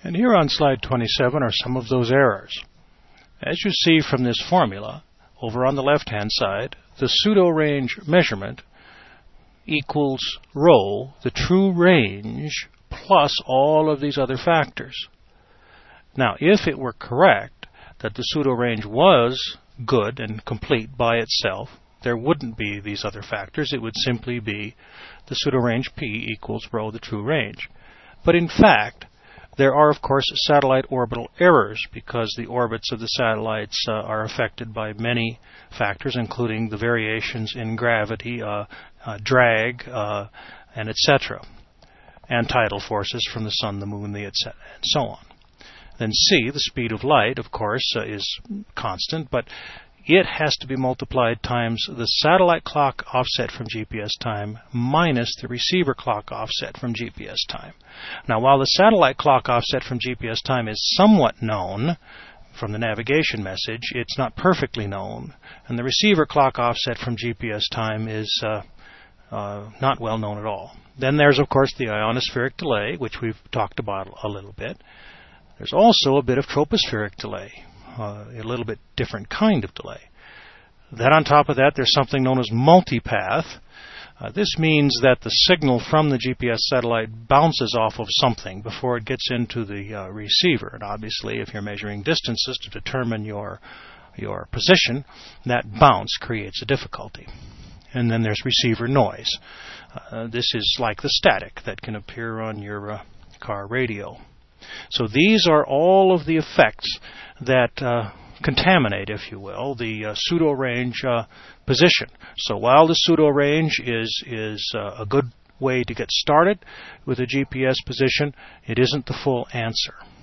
And here on slide 27 are some of those errors. As you see from this formula, over on the left-hand side, the pseudo-range measurement equals rho, the true range, plus all of these other factors. Now, if it were correct that the pseudo-range was good and complete by itself, there wouldn't be these other factors. It would simply be the pseudo-range P equals rho, the true range. But in fact, there are, of course, satellite orbital errors because the orbits of the satellites are affected by many factors, including the variations in gravity, drag, and etc., and tidal forces from the sun, the moon, the etc., and so on. Then C, the speed of light, of course, is constant, but it has to be multiplied times the satellite clock offset from GPS time minus the receiver clock offset from GPS time. Now, while the satellite clock offset from GPS time is somewhat known from the navigation message, it's not perfectly known, and the receiver clock offset from GPS time is not well known at all. Then there's, of course, the ionospheric delay, which we've talked about a little bit. There's also a bit of tropospheric delay, a little bit different kind of delay. Then on top of that, there's something known as multipath. This means that the signal from the GPS satellite bounces off of something before it gets into the receiver. And obviously, if you're measuring distances to determine your position, that bounce creates a difficulty. And then there's receiver noise. This is like the static that can appear on your car radio. So these are all of the effects that contaminate, if you will, the pseudo-range position. So while the pseudo-range is a good way to get started with a GPS position, it isn't the full answer.